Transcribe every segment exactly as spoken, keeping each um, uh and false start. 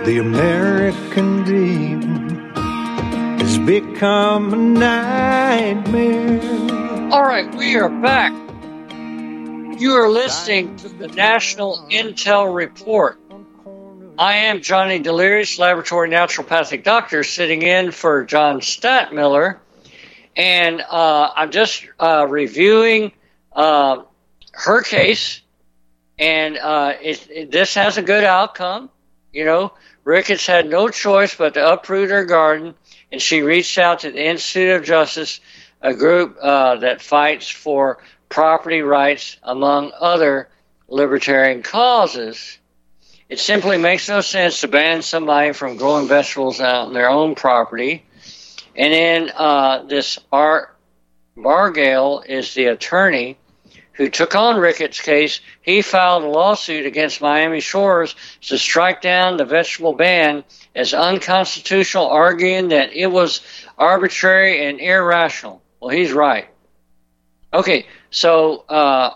The American dream has become a nightmare. All right, we are back. You are listening to the National Intel Report. I am Johnny Delirious, laboratory naturopathic doctor, sitting in for John Statmiller. And uh, I'm just uh, reviewing uh, her case. And uh, it, it, this has a good outcome. You know, Ricketts had no choice but to uproot her garden. And she reached out to the Institute of Justice, a group uh, that fights for property rights, among other libertarian causes. It simply makes no sense to ban somebody from growing vegetables out on their own property. And then uh, this Art Bargale is the attorney who took on Ricketts' case. He filed a lawsuit against Miami Shores to strike down the vegetable ban as unconstitutional, arguing that it was arbitrary and irrational. Well, he's right. Okay, so uh,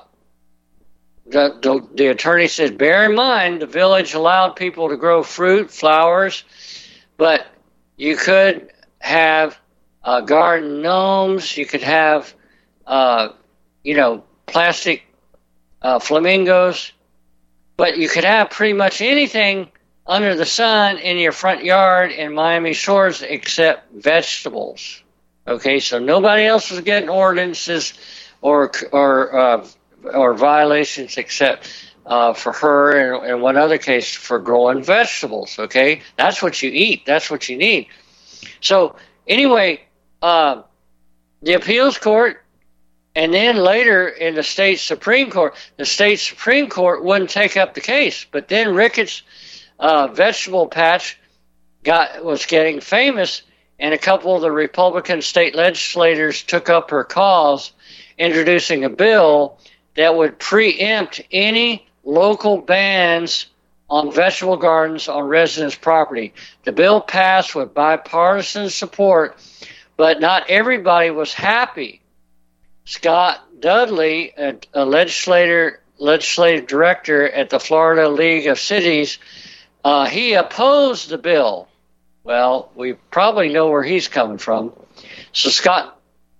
the, the, the attorney said, bear in mind, the village allowed people to grow fruit, flowers, but you could have uh, garden gnomes, you could have, uh, you know, plastic uh, flamingos, but you could have pretty much anything under the sun in your front yard in Miami Shores except vegetables. Okay, so nobody else was getting ordinances or or uh, or violations except uh, for her and, and one other case for growing vegetables. Okay, that's what you eat. That's what you need. So anyway, uh, the appeals court, and then later in the state Supreme Court, the state Supreme Court wouldn't take up the case. But then Ricketts' uh, vegetable patch got was getting famous, and a couple of the Republican state legislators took up her cause, introducing a bill that would preempt any local bans on vegetable gardens on residents' property. The bill passed with bipartisan support, but not everybody was happy. Scott Dudley, a, a legislator, legislative director at the Florida League of Cities, uh, he opposed the bill. Well, we probably know where he's coming from. So Scott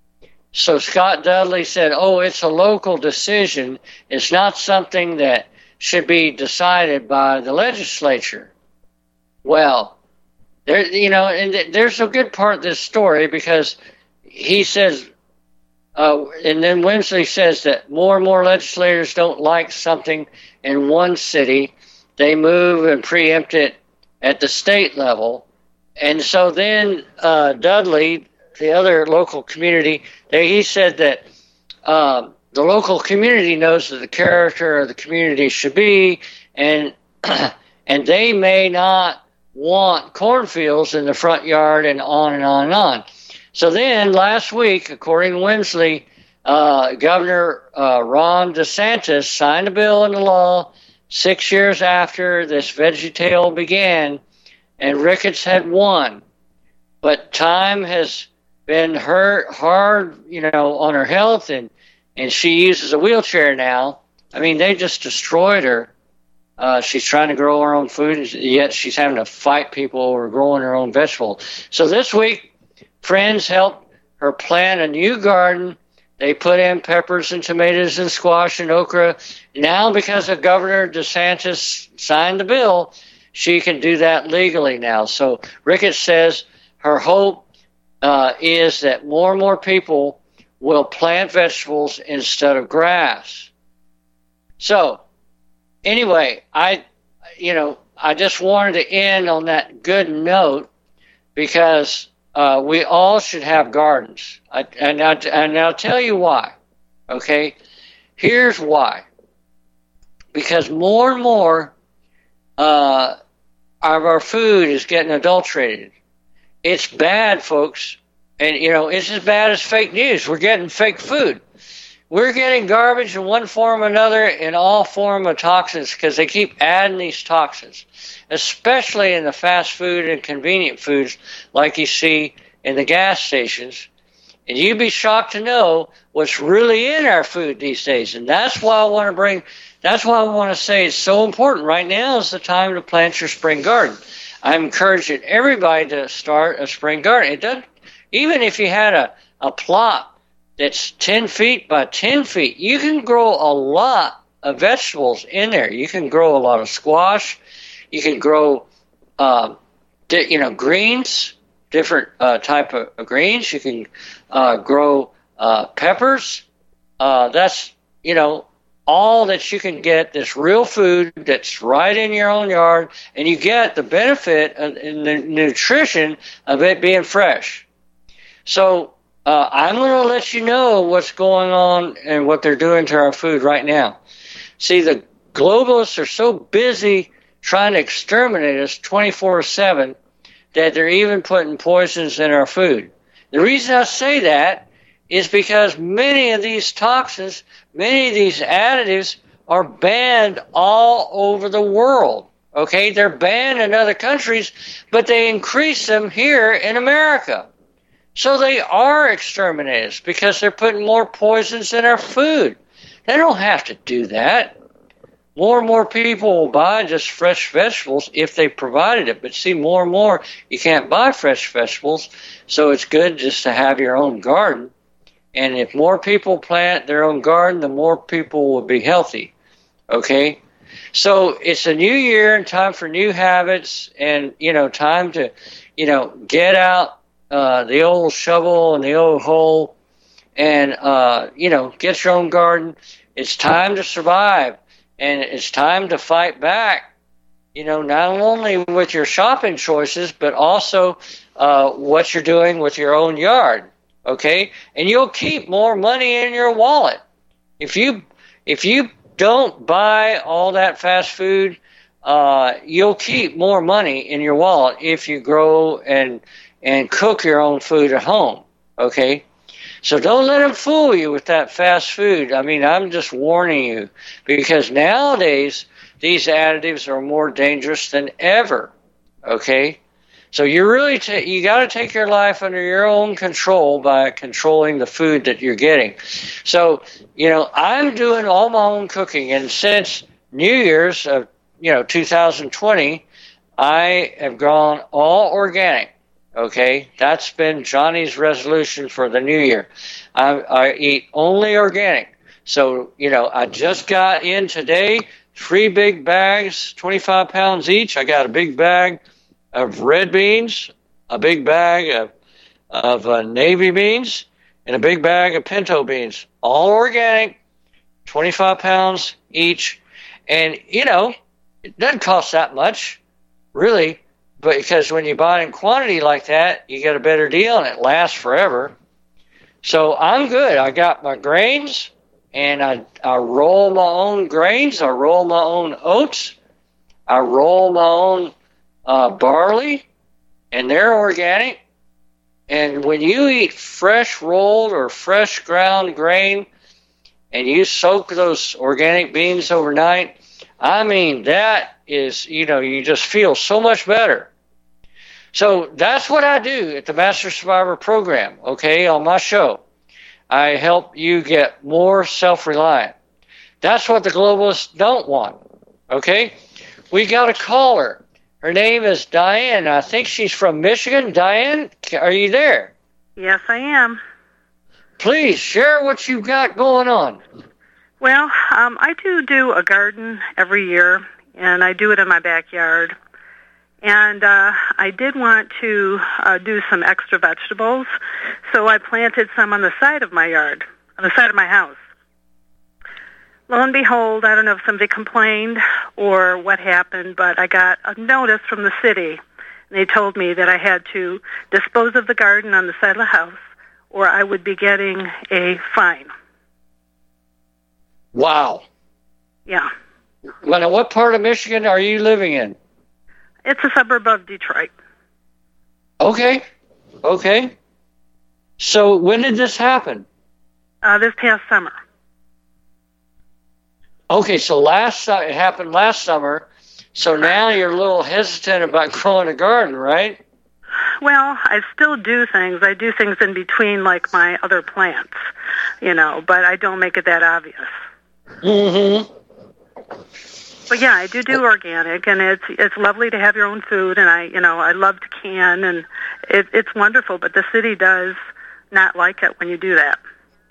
So Scott Dudley said, oh, it's a local decision. It's not something that should be decided by the legislature. Well, there, you know, and there's a good part of this story because he says, uh, and then Winsley says that more and more legislators don't like something in one city. They move and preempt it at the state level. And so then uh, Dudley, the other local community, they, he said that uh, the local community knows that the character of the community should be, and and they may not want cornfields in the front yard, and on and on and on. So then last week, according to Winsley, uh, Governor uh, Ron DeSantis signed a bill into law six years after this VeggieTale began, and Ricketts had won. But time has been hurt hard, you know, on her health, and, and she uses a wheelchair now. I mean, they just destroyed her. Uh, she's trying to grow her own food, yet she's having to fight people over growing her own vegetables. So this week, friends helped her plant a new garden. They put in peppers and tomatoes and squash and okra. Now, because of Governor DeSantis signed the bill, she can do that legally now. So Ricketts says her hope uh, is that more and more people will plant vegetables instead of grass. So anyway, I, you know, I just wanted to end on that good note because uh, we all should have gardens. I, and, I, and I'll tell you why, okay? Here's why. Because more and more uh, of our food is getting adulterated. It's bad, folks. And, you know, it's as bad as fake news. We're getting fake food. We're getting garbage in one form or another in all form of toxins because they keep adding these toxins, especially in the fast food and convenient foods like you see in the gas stations. And you'd be shocked to know what's really in our food these days. And that's why I want to bring, that's why I want to say it's so important. Right now is the time to plant your spring garden. I'm encouraging everybody to start a spring garden. It doesn't, even if you had a, a plot that's ten feet by ten feet, you can grow a lot of vegetables in there. You can grow a lot of squash. You can grow, uh, di- you know, greens, different uh, type of greens. You can uh, grow uh, peppers. Uh, that's, you know, all that you can get, this real food that's right in your own yard, and you get the benefit of, and the nutrition of it being fresh. So uh, I'm going to let you know what's going on and what they're doing to our food right now. See, the globalists are so busy trying to exterminate us twenty-four seven that they're even putting poisons in our food. The reason I say that is because many of these toxins, many of these additives are banned all over the world. Okay, they're banned in other countries, but they increase them here in America. So they are exterminators because they're putting more poisons in our food. They don't have to do that. More and more people will buy just fresh vegetables if they provided it. But see, more and more, you can't buy fresh vegetables, so it's good just to have your own garden. And if more people plant their own garden, the more people will be healthy. Okay? So it's a new year and time for new habits and, you know, time to, you know, get out uh, the old shovel and the old hoe and, uh, you know, get your own garden. It's time to survive. And it's time to fight back, you know, not only with your shopping choices, but also uh, what you're doing with your own yard, okay? And you'll keep more money in your wallet. If you if you don't buy all that fast food, uh, you'll keep more money in your wallet if you grow and and cook your own food at home, okay? So don't let them fool you with that fast food. I mean, I'm just warning you because nowadays these additives are more dangerous than ever. Okay, so you really ta- you got to take your life under your own control by controlling the food that you're getting. So you know, I'm doing all my own cooking, and since New Year's of you know two thousand twenty, I have gone all organic. Okay, that's been Johnny's resolution for the new year. I, I eat only organic. So, you know, I just got in today three big bags, twenty-five pounds each. I got a big bag of red beans, a big bag of, of uh, navy beans, and a big bag of pinto beans. All organic, twenty-five pounds each. And, you know, it doesn't cost that much, really. But because when you buy in quantity like that, you get a better deal and it lasts forever. So I'm good. I got my grains and I, I roll my own grains. I roll my own oats. I roll my own uh, barley, and they're organic. And when you eat fresh rolled or fresh ground grain and you soak those organic beans overnight, I mean, that is, you know, you just feel so much better. So that's what I do at the Master Survivor program, okay, on my show. I help you get more self-reliant. That's what the globalists don't want, okay? We got a caller. Her name is Diane. I think she's from Michigan. Diane, are you there? Yes, I am. Please share what you've got going on. Well, um, I do do a garden every year, and I do it in my backyard. And uh, I did want to uh, do some extra vegetables, so I planted some on the side of my yard, on the side of my house. Lo and behold, I don't know if somebody complained or what happened, but I got a notice from the city, and they told me that I had to dispose of the garden on the side of the house, or I would be getting a fine. Wow. Yeah. Well, now, what part of Michigan are you living in? It's a suburb of Detroit. Okay. Okay. So when did this happen? Uh, this past summer. Okay, so last it happened last summer. So now you're a little hesitant about growing a garden, right? Well, I still do things. I do things in between, like my other plants, you know, but I don't make it that obvious. Mm-hmm. But yeah, I do do organic, and it's it's lovely to have your own food, and I you know I love to can, and it, it's wonderful. But the city does not like it when you do that.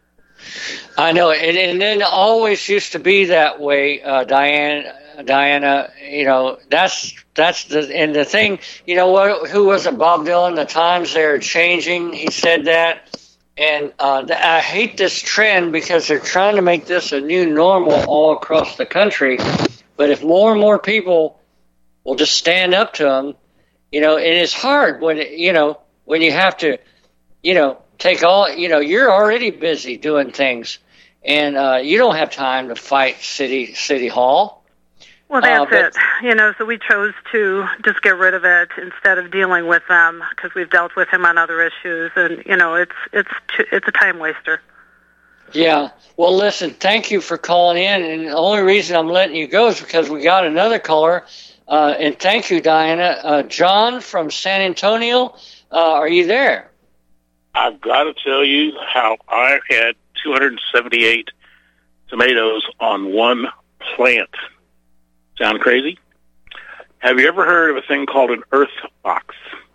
I know, and, and it always used to be that way, uh, Diane, Diana. You know, that's that's the and the thing. You know what? Who was it? Bob Dylan. The times they're changing. He said that. And uh, I hate this trend because they're trying to make this a new normal all across the country. But if more and more people will just stand up to them, you know, and it's hard when, you know, when you have to, you know, take all, you know, you're already busy doing things. And uh, you don't have time to fight city city hall. Well, that's uh, but, it. You know, so we chose to just get rid of it instead of dealing with them because we've dealt with him on other issues, and you know, it's it's it's a time waster. Yeah. Well, listen, thank you for calling in, and the only reason I'm letting you go is because we got another caller. Uh, and thank you, Diana. Uh, John from San Antonio, uh, are you there? I've got to tell you how I had two hundred seventy-eight tomatoes on one plant. Sound crazy? Have you ever heard of a thing called an earth box?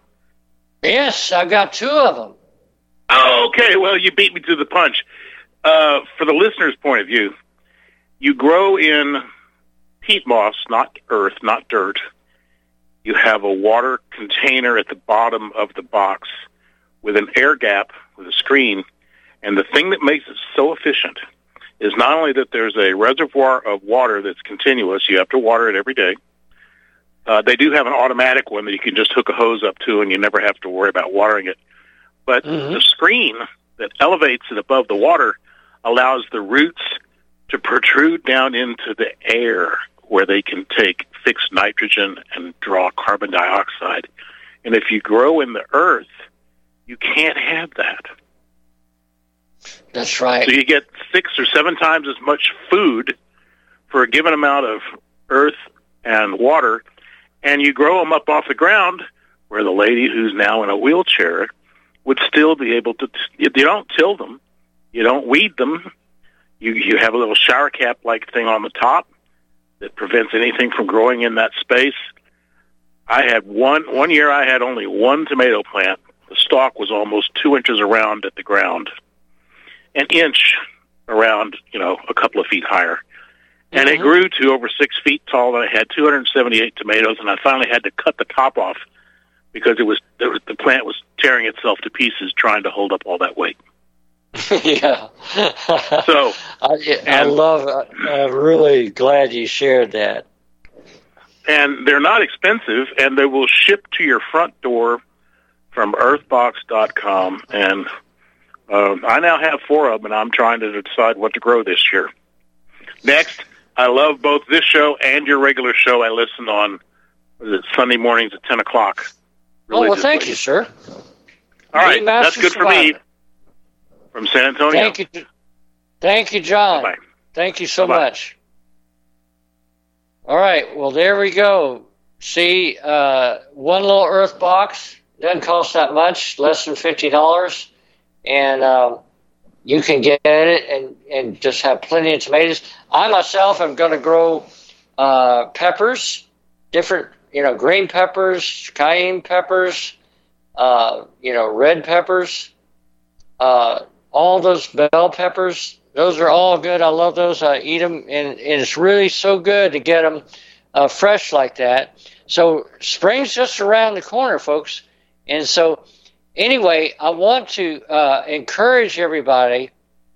Yes, I've got two of them. Oh, okay. Well, you beat me to the punch. Uh, for the listener's point of view, you grow in peat moss, not earth, not dirt. You have a water container at the bottom of the box with an air gap with a screen. And the thing that makes it so efficient is not only that there's a reservoir of water that's continuous, you have to water it every day. Uh, they do have an automatic one that you can just hook a hose up to and you never have to worry about watering it. But mm-hmm. the screen that elevates it above the water allows the roots to protrude down into the air where they can take fixed nitrogen and draw carbon dioxide. And if you grow in the earth, you can't have that. That's right. So you get six or seven times as much food for a given amount of earth and water, and you grow them up off the ground where the lady who's now in a wheelchair would still be able to. You don't till them. You don't weed them. You you have a little shower cap-like thing on the top that prevents anything from growing in that space. I had one, one year I had only one tomato plant. The stalk was almost two inches around at the ground. An inch around, you know, a couple of feet higher. And mm-hmm. it grew to over six feet tall, and I had two hundred seventy-eight tomatoes, and I finally had to cut the top off because it was, it was the plant was tearing itself to pieces trying to hold up all that weight. Yeah. So I, I love, I'm really glad you shared that. And they're not expensive, and they will ship to your front door from earthbox dot com, and Uh, I now have four of them, and I'm trying to decide what to grow this year. Next, I love both this show and your regular show. I listen on what is it, Sunday mornings at ten o'clock. Oh, well, thank you, sir. All right, that's good for me. From San Antonio. Thank you, thank you, John. Bye-bye. Thank you so Bye-bye. much. All right, well, there we go. See, uh, one little earth box doesn't cost that much, less than fifty dollars. And um, you can get it and, and just have plenty of tomatoes. I myself am going to grow uh, peppers, different, you know, green peppers, cayenne peppers, uh, you know, red peppers, uh, all those bell peppers. Those are all good. I love those. I eat them, and, and it's really so good to get them uh, fresh like that. So spring's just around the corner, folks. And so anyway, I want to uh, encourage everybody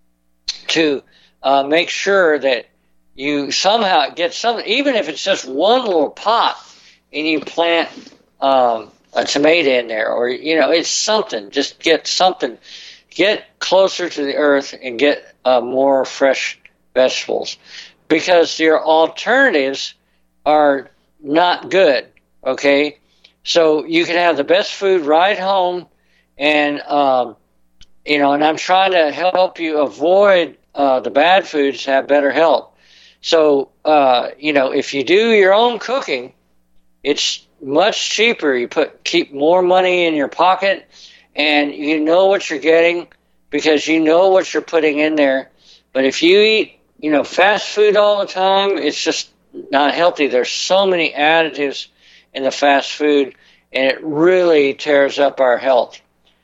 to uh, make sure that you somehow get some, even if it's just one little pot, and you plant um, a tomato in there, or, you know, it's something. Just get something. Get closer to the earth and get uh, more fresh vegetables, because your alternatives are not good, okay? So you can have the best food right home. And, um, you know, and I'm trying to help you avoid uh, the bad foods to have better health. So, uh, you know, if you do your own cooking, it's much cheaper. You put keep more money in your pocket, and you know what you're getting because you know what you're putting in there. But if you eat, you know, fast food all the time, it's just not healthy. There's so many additives in the fast food, and it really tears up our health.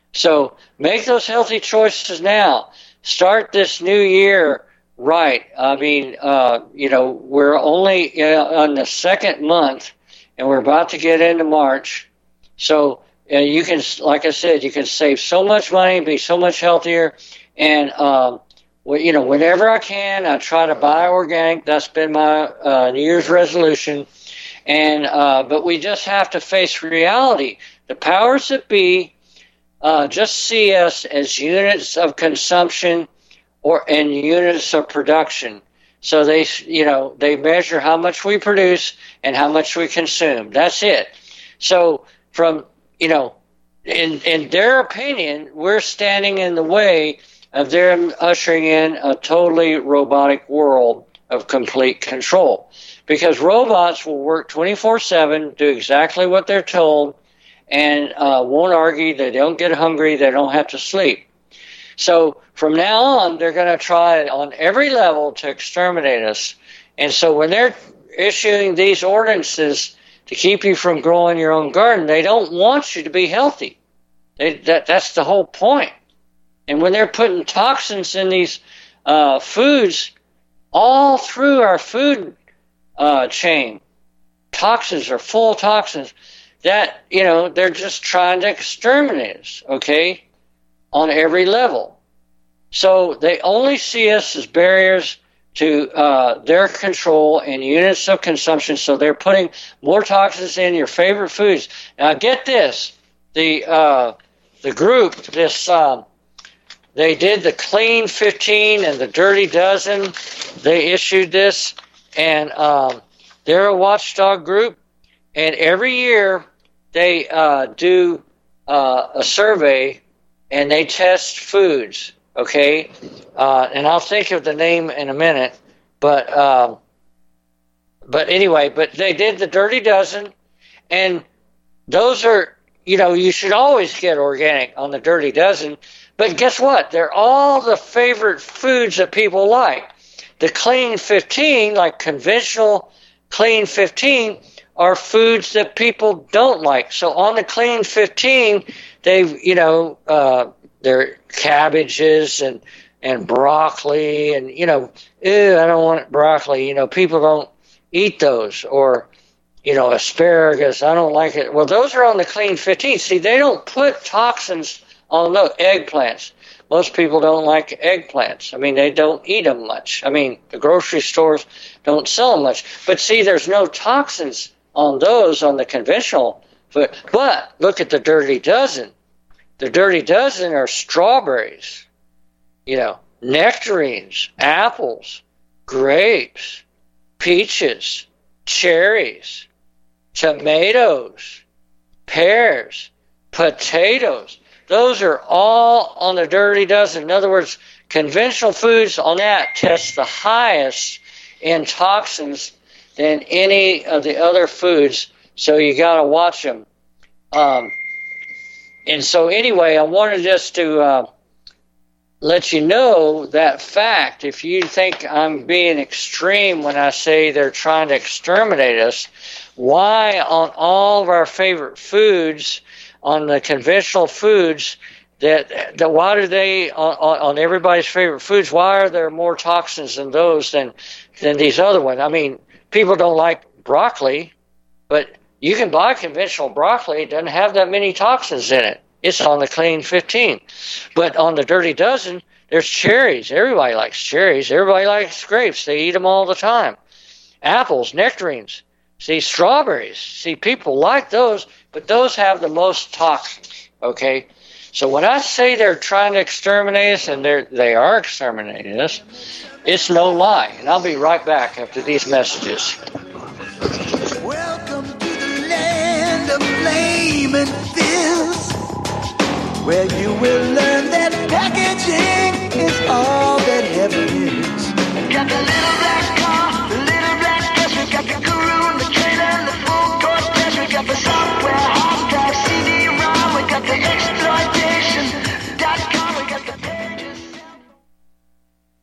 So make those healthy choices now. Start this new year right. I mean, uh, you know, we're only uh, on the second month, and we're about to get into March. So uh, you can, like I said, you can save so much money, be so much healthier, and um, well, you know, whenever I can, I try to buy organic. That's been my uh, New Year's resolution. And uh, but we just have to face reality. The powers that be uh, just see us as units of consumption or and units of production. So they, you know, they measure how much we produce and how much we consume. That's it. So from, you know, in in their opinion, we're standing in the way of them ushering in a totally robotic world of complete control. Because robots will work twenty-four seven, do exactly what they're told, and uh, won't argue. They don't get hungry. They don't have to sleep. So from now on, they're going to try on every level to exterminate us. And so when they're issuing these ordinances to keep you from growing your own garden, they don't want you to be healthy. They, that, that's the whole point. And when they're putting toxins in these uh, foods, all through our food uh, chain, toxins are full of toxins that, you know, they're just trying to exterminate us, okay, on every level. So they only see us as barriers to uh, their control and units of consumption, so they're putting more toxins in your favorite foods. Now, get this, the, uh, the group, this... Um, They did the Clean fifteen and the Dirty Dozen. They issued this, and um, they're a watchdog group. And every year they uh, do uh, a survey, and they test foods. Okay, uh, and I'll think of the name in a minute. But um, but anyway, but they did the Dirty Dozen, and those are, you know, you should always get organic on the Dirty Dozen. But guess what? They're all the favorite foods that people like. The Clean fifteen, like conventional Clean fifteen, are foods that people don't like. So on the Clean fifteen, they've, you know, uh, they're cabbages and, and broccoli and, you know, ew, I don't want broccoli. You know, people don't eat those. Or, you know, asparagus, I don't like it. Well, those are on the Clean fifteen. See, they don't put toxins on those. Eggplants. Most people don't like eggplants. I mean, they don't eat them much. I mean, the grocery stores don't sell them much. But see, there's no toxins on those on the conventional food. But look at the Dirty Dozen. The Dirty Dozen are strawberries, you know, nectarines, apples, grapes, peaches, cherries, tomatoes, pears, potatoes. Those are all on the Dirty Dozen. In other words, conventional foods on that test the highest in toxins than any of the other foods, so you got to watch them. Um, and so anyway, I wanted just to uh, let you know that fact. If you think I'm being extreme when I say they're trying to exterminate us, why on all of our favorite foods, on the conventional foods, that, that why do they, on, on everybody's favorite foods, why are there more toxins in those than, than these other ones? I mean, people don't like broccoli, but you can buy conventional broccoli. It doesn't have that many toxins in it. It's on the Clean fifteen. But on the Dirty Dozen, there's cherries. Everybody likes cherries. Everybody likes grapes. They eat them all the time. Apples, nectarines. See, strawberries. See, people like those, but those have the most toxins, okay? So when I say they're trying to exterminate us, and they're, they are exterminating us, it's no lie. And I'll be right back after these messages. Welcome to the land of flame and fizz, where you will learn that packaging is all that heaven is. Got the little black car, the little black dress, we got the guru, the trailer, the full course press, we got the software, hard drive, C D ROM, we got the exploitation dot com, we got the pages. How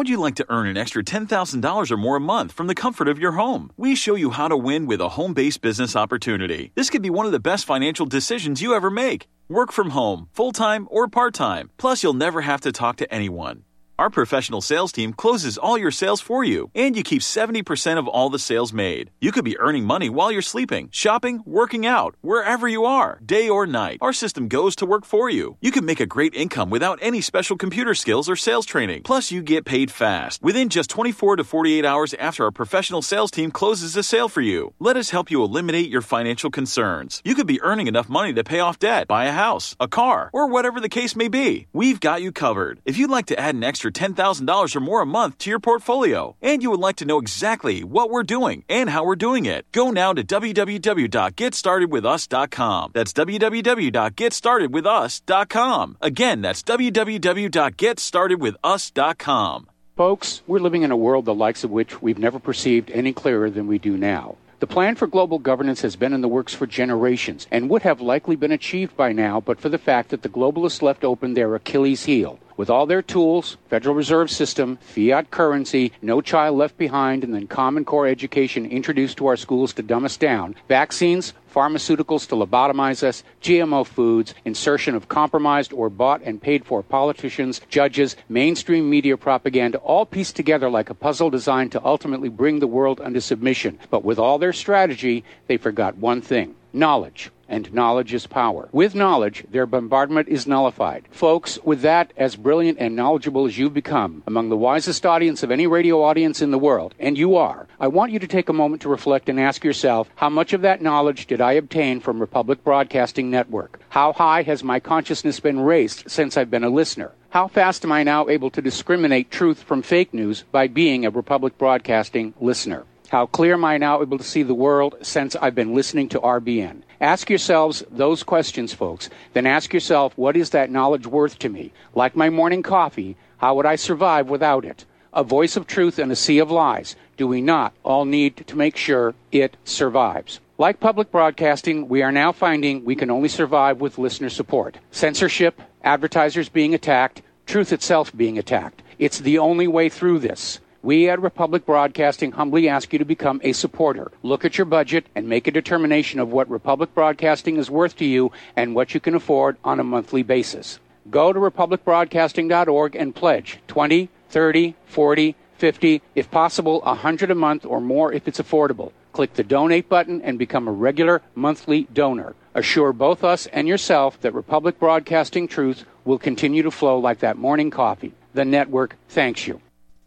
would you like to earn an extra ten thousand dollars or more a month from the comfort of your home? We show you how to win with a home-based business opportunity. This could be one of the best financial decisions you ever make. Work from home, full-time or part-time. Plus, you'll never have to talk to anyone. Our professional sales team closes all your sales for you, and you keep seventy percent of all the sales made. You could be earning money while you're sleeping, shopping, working out, wherever you are, day or night. Our system goes to work for you. You can make a great income without any special computer skills or sales training. Plus, you get paid fast, within just twenty-four to forty-eight hours after our professional sales team closes a sale for you. Let us help you eliminate your financial concerns. You could be earning enough money to pay off debt, buy a house, a car, or whatever the case may be. We've got you covered. If you'd like to add an extra ten thousand dollars or more a month to your portfolio, and you would like to know exactly what we're doing and how we're doing it, go now to w w w dot get started with us dot com. That's w w w dot get started with us dot com. Again, that's w w w dot get started with us dot com. Folks, we're living in a world the likes of which we've never perceived any clearer than we do now. The plan for global governance has been in the works for generations and would have likely been achieved by now but for the fact that the globalists left open their Achilles heel. With all their tools, Federal Reserve System, fiat currency, no child left behind, and then Common Core education introduced to our schools to dumb us down, vaccines, pharmaceuticals to lobotomize us, G M O foods, insertion of compromised or bought and paid for politicians, judges, mainstream media propaganda, all pieced together like a puzzle designed to ultimately bring the world under submission. But with all their strategy, they forgot one thing: knowledge. And knowledge is power. With knowledge, their bombardment is nullified. Folks, with that, as brilliant and knowledgeable as you've become, among the wisest audience of any radio audience in the world, and you are, I want you to take a moment to reflect and ask yourself, how much of that knowledge did I obtain from Republic Broadcasting Network? How high has my consciousness been raised since I've been a listener? How fast am I now able to discriminate truth from fake news by being a Republic Broadcasting listener? How clear am I now able to see the world since I've been listening to R B N? Ask yourselves those questions, folks. Then ask yourself, what is that knowledge worth to me? Like my morning coffee, how would I survive without it? A voice of truth in a sea of lies. Do we not all need to make sure it survives? Like public broadcasting, we are now finding we can only survive with listener support. Censorship, advertisers being attacked, truth itself being attacked. It's the only way through this. We at Republic Broadcasting humbly ask you to become a supporter. Look at your budget and make a determination of what Republic Broadcasting is worth to you and what you can afford on a monthly basis. Go to republic broadcasting dot org and pledge twenty, thirty, forty, fifty, if possible, one hundred a month or more if it's affordable. Click the donate button and become a regular monthly donor. Assure both us and yourself that Republic Broadcasting truth will continue to flow like that morning coffee. The network thanks you.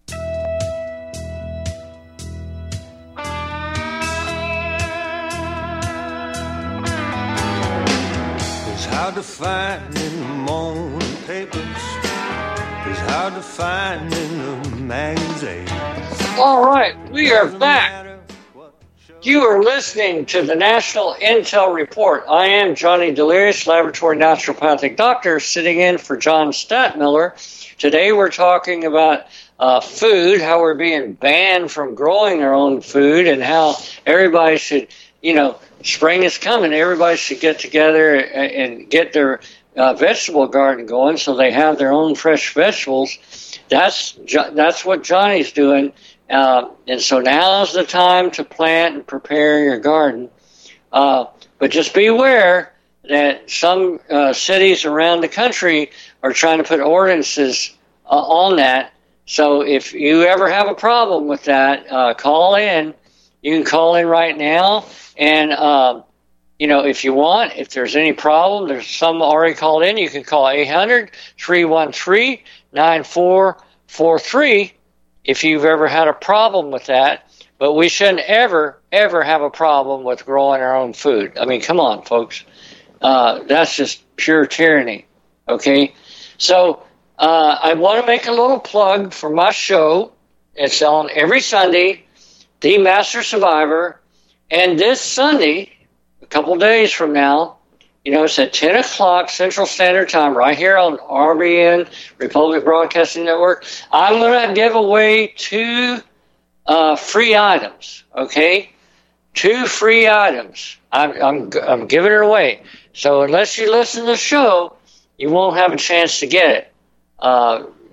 Hard to find in the morning papers. It's hard to find in the magazines. All right, we are back. You are listening to the National Intel Report. I am Johnny Delirious, laboratory naturopathic doctor, sitting in for John Stadtmiller. Today we're talking about uh, food, how we're being banned from growing our own food, and how everybody should, you know, spring is coming. Everybody should get together and, and get their uh, vegetable garden going so they have their own fresh vegetables. That's that's what Johnny's doing. Uh, and so now's the time to plant and prepare your garden. Uh, but just be aware that some uh, cities around the country are trying to put ordinances uh, on that. So if you ever have a problem with that, uh, call in. You can call in right now. And, uh, you know, if you want, if there's any problem, there's some already called in, you can call eight hundred, three one three, nine four four three if you've ever had a problem with that. But we shouldn't ever, ever have a problem with growing our own food. I mean, come on, folks. Uh, that's just pure tyranny, okay? So uh, I want to make a little plug for my show. It's on every Sunday, The Master Survivor. And this Sunday, a couple days from now, you know, it's at ten o'clock Central Standard Time right here on R B N, Republic Broadcasting Network. I'm going to give away two uh, free items, okay? Two free items. I'm, I'm, I'm giving it away. So unless you listen to the show, you won't have a chance to get it. Uh,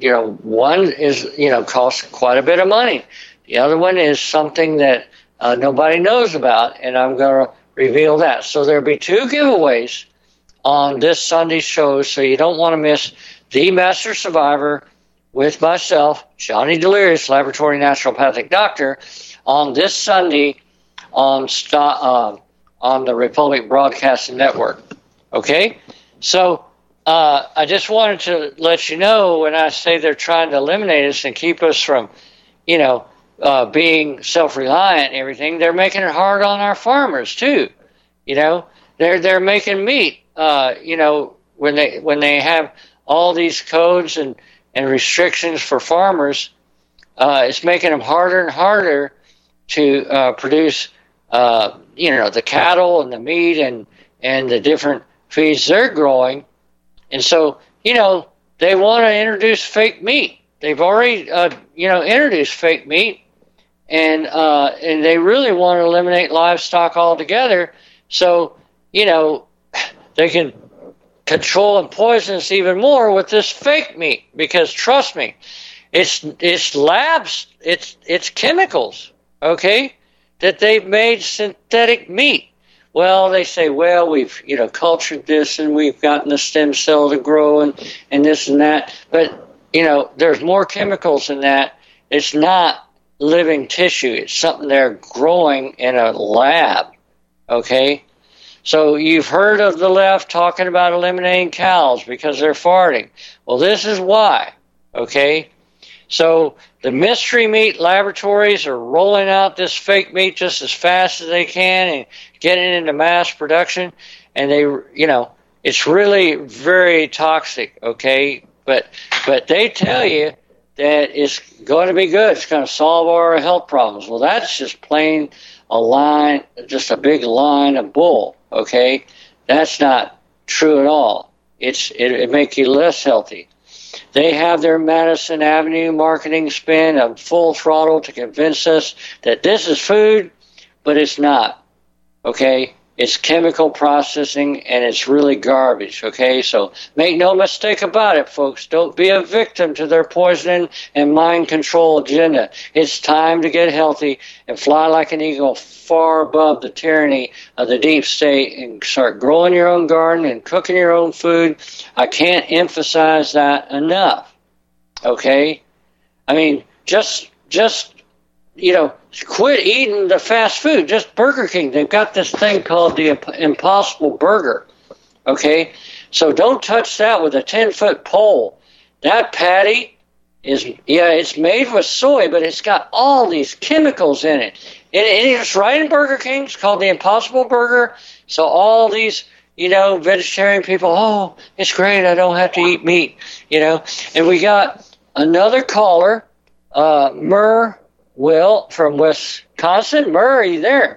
you know, one is, you know, costs quite a bit of money. The other one is something that uh, nobody knows about, and I'm going to reveal that. So there'll be two giveaways on this Sunday's show, so you don't want to miss The Master Survivor with myself, Johnny Delirious, Laboratory Naturopathic Doctor, on this Sunday on uh, on the Republic Broadcasting Network. Okay? So uh, I just wanted to let you know, when I say they're trying to eliminate us and keep us from, you know, uh, being self-reliant and everything, they're making it hard on our farmers too. You know, they're they're making meat. Uh, you know, when they when they have all these codes and, and restrictions for farmers, uh, it's making them harder and harder to uh, produce, uh, you know, the cattle and the meat and, and the different feeds they're growing. And so, you know, they want to introduce fake meat. They've already, uh, you know, introduced fake meat, and uh, and they really want to eliminate livestock altogether. So, you know, they can control and poison us even more with this fake meat, because trust me, it's it's labs, it's it's chemicals, okay, that they've made synthetic meat. Well, they say, well, we've, you know, cultured this and we've gotten the stem cell to grow and, and this and that. But, you know, there's more chemicals in that. It's not living tissue. It's something they're growing in a lab, okay? So you've heard of the left talking about eliminating cows because they're farting. Well, this is why, okay? So the mystery meat laboratories are rolling out this fake meat just as fast as they can and getting it into mass production. And they, you know, it's really very toxic, okay? But but they tell you that it's going to be good. It's going to solve our health problems. Well, that's just plain a line, just a big line of bull, okay? That's not true at all. It's it, it makes you less healthy. They have their Madison Avenue marketing spin of full throttle to convince us that this is food, but it's not, okay? It's chemical processing, and it's really garbage, okay? So make no mistake about it, folks. Don't be a victim to their poisoning and mind control agenda. It's time to get healthy and fly like an eagle far above the tyranny of the deep state and start growing your own garden and cooking your own food. I can't emphasize that enough, okay? I mean, just just... you know, quit eating the fast food. Just Burger King. They've got this thing called the Impossible Burger, okay? So don't touch that with a ten-foot pole. That patty is, yeah, it's made with soy, but it's got all these chemicals in it. And it's right in Burger King. It's called the Impossible Burger. So all these, you know, vegetarian people, oh, it's great, I don't have to eat meat, you know? And we got another caller, uh, Mur Will from Wisconsin. Mur, are you there?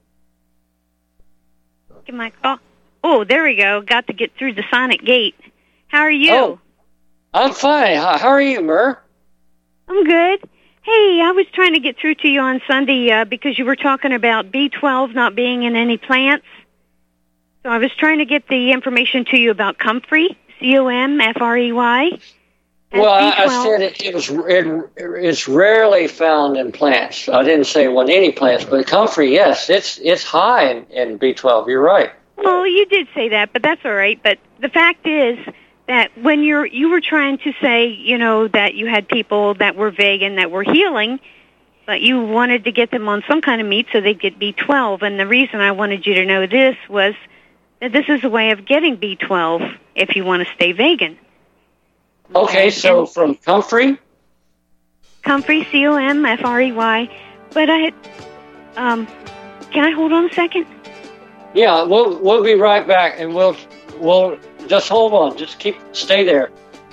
Get my call. Oh, there we go. Got to get through the Sonic Gate. How are you? Oh, I'm fine. How, how are you, Mur? I'm good. Hey, I was trying to get through to you on Sunday uh, because you were talking about B twelve not being in any plants. So I was trying to get the information to you about comfrey, C O M F R E Y. Well, I, I said it, it was it, it's rarely found in plants. I didn't say it wasn't any plants, but comfrey, yes, it's it's high in, in B twelve. You're right. Well, you did say that, but that's all right. But the fact is that when you're you were trying to say, you know, that you had people that were vegan that were healing, but you wanted to get them on some kind of meat so they'd get B twelve. And the reason I wanted you to know this was that this is a way of getting B twelve if you want to stay vegan. Okay, so from comfrey? Comfrey, C O M F R E Y. But I had, um, can I hold on a second? Yeah, we'll we'll be right back, and we'll we'll just hold on, just keep stay there.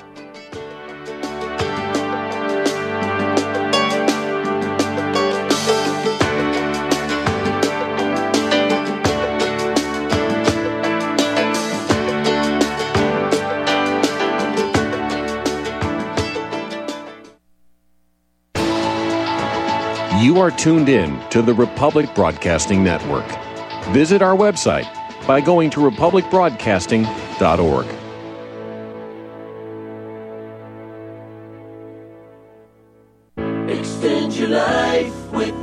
You are tuned in to the Republic Broadcasting Network. Visit our website by going to republic broadcasting dot org. Extend your life with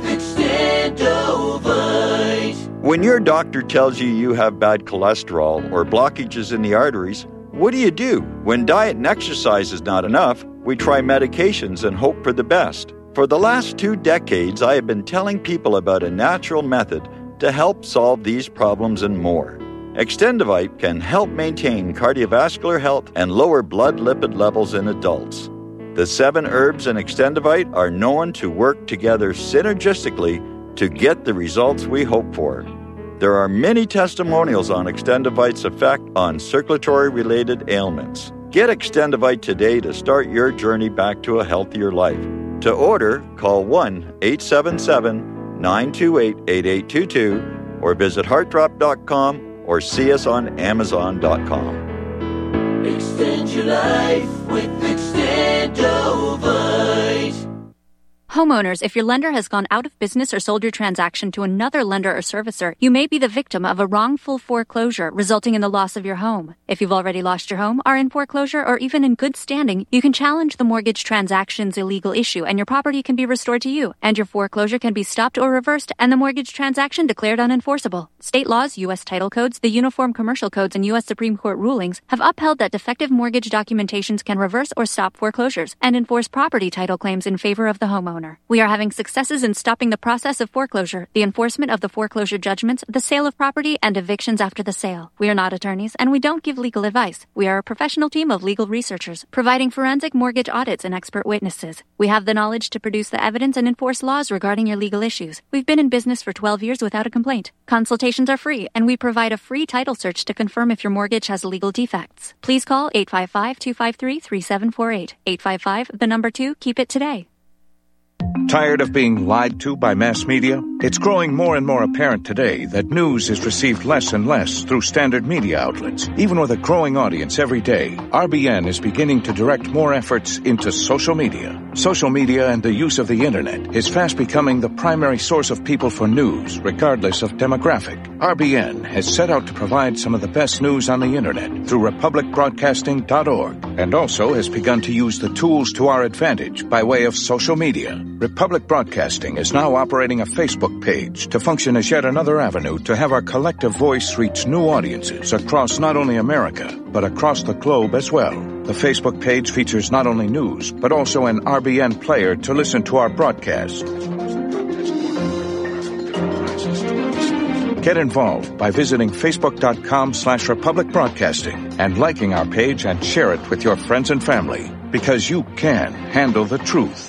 Extendovite. When your doctor tells you you have bad cholesterol or blockages in the arteries, what do you do? When diet and exercise is not enough, we try medications and hope for the best. For the last two decades, I have been telling people about a natural method to help solve these problems and more. Extendovite can help maintain cardiovascular health and lower blood lipid levels in adults. The seven herbs in Extendovite are known to work together synergistically to get the results we hope for. There are many testimonials on Extendovite's effect on circulatory-related ailments. Get Extendovite today to start your journey back to a healthier life. To order, call one eight seven seven, nine two eight, eight eight two two or visit heart drop dot com or see us on amazon dot com. Extend your life with Extendovite. Homeowners, if your lender has gone out of business or sold your transaction to another lender or servicer, you may be the victim of a wrongful foreclosure resulting in the loss of your home. If you've already lost your home, are in foreclosure, or even in good standing, you can challenge the mortgage transaction's illegal issue and your property can be restored to you, and your foreclosure can be stopped or reversed and the mortgage transaction declared unenforceable. State laws, U S title codes, the Uniform Commercial Codes, and U S Supreme Court rulings have upheld that defective mortgage documentations can reverse or stop foreclosures and enforce property title claims in favor of the homeowner. We are having successes in stopping the process of foreclosure, the enforcement of the foreclosure judgments, the sale of property, and evictions after the sale. We are not attorneys, and we don't give legal advice. We are a professional team of legal researchers, providing forensic mortgage audits and expert witnesses. We have the knowledge to produce the evidence and enforce laws regarding your legal issues. We've been in business for twelve years without a complaint. Consultations are free, and we provide a free title search to confirm if your mortgage has legal defects. Please call eight five five, two five three, three seven four eight. eight five five, the number two, keep it today. Tired of being lied to by mass media? It's growing more and more apparent today that news is received less and less through standard media outlets. Even with a growing audience every day, R B N is beginning to direct more efforts into social media. Social media and the use of the internet is fast becoming the primary source of people for news, regardless of demographic. R B N has set out to provide some of the best news on the internet through republic broadcasting dot org, and also has begun to use the tools to our advantage by way of social media. Republic Broadcasting is now operating a Facebook page to function as yet another avenue to have our collective voice reach new audiences across not only America, but across the globe as well. The Facebook page features not only news, but also an R B N player to listen to our broadcast. Get involved by visiting facebook.com slash Republic Broadcasting and liking our page and share it with your friends and family, because you can handle the truth.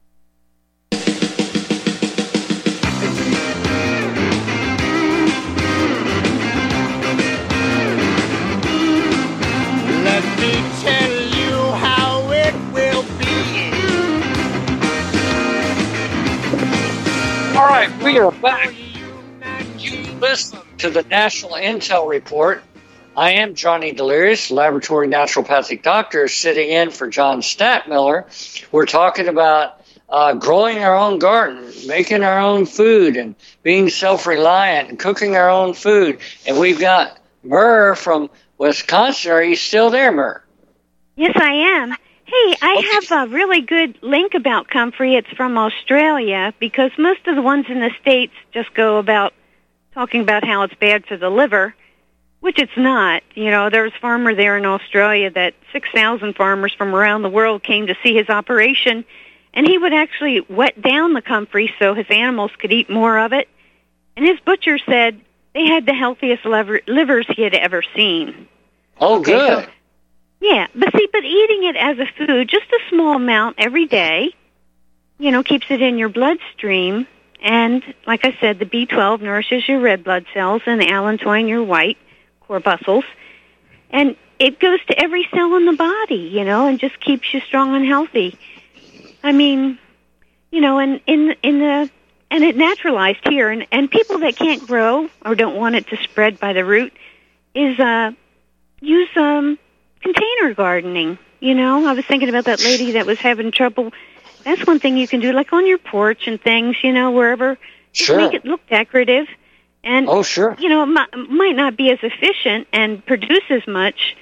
We are back. You listen to the National Intel Report. I am Johnny Delirious, laboratory naturopathic doctor, sitting in for John Statmiller. We're talking about uh, growing our own garden, making our own food, and being self-reliant, and cooking our own food. And we've got Murr from Wisconsin. Are you still there, Murr? Yes, I am. Hey, I have a really good link about comfrey. It's from Australia, because most of the ones in the States just go about talking about how it's bad for the liver, which it's not. You know, there was a farmer there in Australia that six thousand farmers from around the world came to see his operation, and he would actually wet down the comfrey so his animals could eat more of it. And his butcher said they had the healthiest liver, livers he had ever seen. Oh, okay, good. So, yeah, but see, but eating it as a food, just a small amount every day, you know, keeps it in your bloodstream. And like I said, the B twelve nourishes your red blood cells and the allantoin your white corpuscles. And it goes to every cell in the body, you know, and just keeps you strong and healthy. I mean, you know, and in in the and it naturalized here, and and people that can't grow or don't want it to spread by the root is uh use um. container gardening. You know, I was thinking about that lady that was having trouble. That's one thing you can do, like on your porch and things, you know, wherever. Just sure. make it look decorative. And, oh, sure. you know, it might, might not be as efficient and produce as much,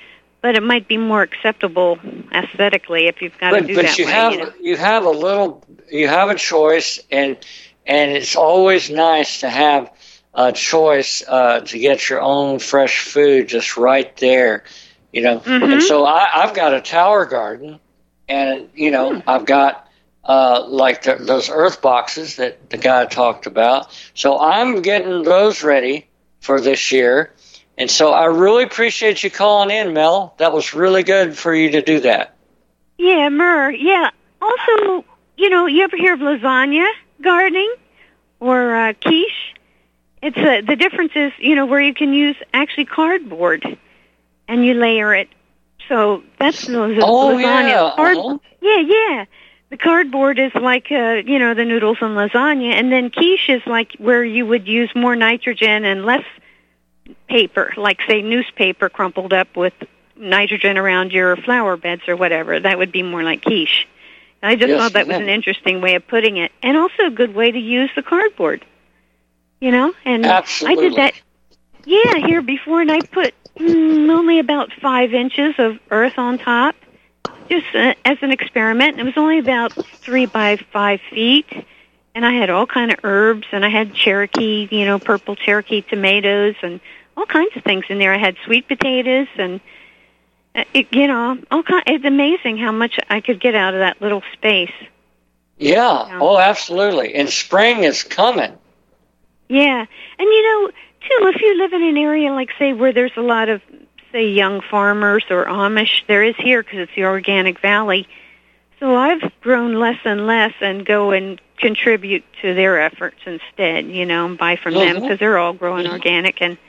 but it might be more acceptable aesthetically if you've got but, to do but that you way. have You know? you have a little you have a choice, and and it's always nice to have a choice uh, to get your own fresh food just right there, you know. Mm-hmm. And so I, I've got a tower garden, and you know mm. I've got uh, like the, those earth boxes that the guy talked about. So I'm getting those ready for this year. And so I really appreciate you calling in, Mel. That was really good for you to do that. Yeah, Myrrh. Yeah. Also, you know, you ever hear of lasagna gardening or uh, quiche? It's uh, the difference is, you know, where you can use actually cardboard and you layer it. So that's the oh, lasagna. Yeah. Card- uh-huh. yeah, yeah. The cardboard is like, uh, you know, the noodles and lasagna, and then quiche is like where you would use more nitrogen and less paper, like, say, newspaper crumpled up with nitrogen around your flower beds or whatever. That would be more like quiche. I just yes, thought that ma'am. was an interesting way of putting it, and also a good way to use the cardboard, you know? And Absolutely. I did that, yeah, here before, and I put mm, only about five inches of earth on top, just uh, as an experiment. It was only about three by five feet, and I had all kind of herbs, and I had Cherokee, you know, purple Cherokee tomatoes, and all kinds of things in there. I had sweet potatoes, and uh, it, you know, all kind. It's amazing how much I could get out of that little space. Yeah. You know? Oh, absolutely. And spring is coming. Yeah, and you know, too, if you live in an area like, say, where there's a lot of, say, young farmers or Amish, there is here because it's the Organic Valley. So I've grown less and less and go and contribute to their efforts instead, you know, and buy from mm-hmm. them because they're all growing mm-hmm. organic. And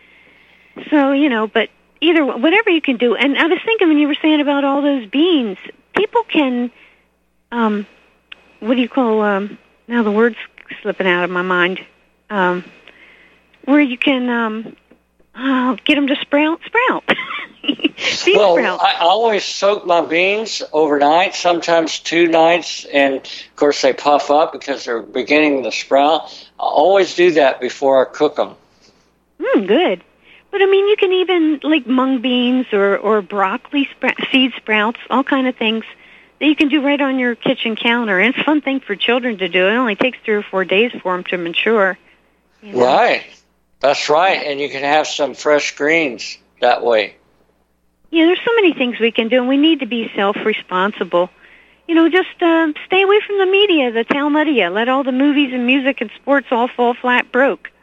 so, you know, but either, whatever you can do. And I was thinking when you were saying about all those beans, people can, um, what do you call, um, now the word's slipping out of my mind, um, where you can um, oh, get them to sprout, sprout. Bean well, sprouts. I always soak my beans overnight, sometimes two nights, and of course they puff up because they're beginning to sprout. I always do that before I cook them. Mm, good. But I mean, you can even like mung beans or or broccoli spra- seed sprouts, all kind of things that you can do right on your kitchen counter. And it's a fun thing for children to do. It only takes three or four days for them to mature. You know? Right. That's right. And you can have some fresh greens that way. Yeah, there's so many things we can do, and we need to be self-responsible. You know, just uh, stay away from the media, the Talmudia. Let all the movies and music and sports all fall flat broke.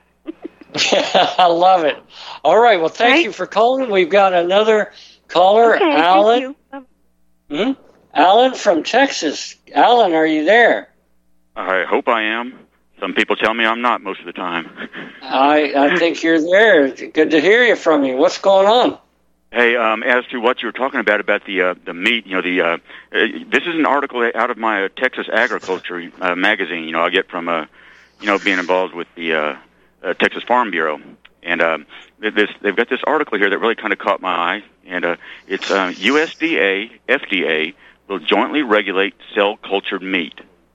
I love it. All right. Well, thank right? you for calling. We've got another caller, okay, Alan. Thank you. Hmm? Alan from Texas. Alan, are you there? I hope I am. Some people tell me I'm not most of the time. I I think you're there. Good to hear you from you. What's going on? Hey, um, as to what you were talking about about the uh, the meat, you know, the uh, uh, this is an article out of my uh, Texas Agriculture uh, magazine. You know, I get from uh, you know, being involved with the uh, uh, Texas Farm Bureau, and um, this they've got this article here that really kind of caught my eye, and uh, it's uh, U S D A, F D A will jointly regulate cell cultured meat.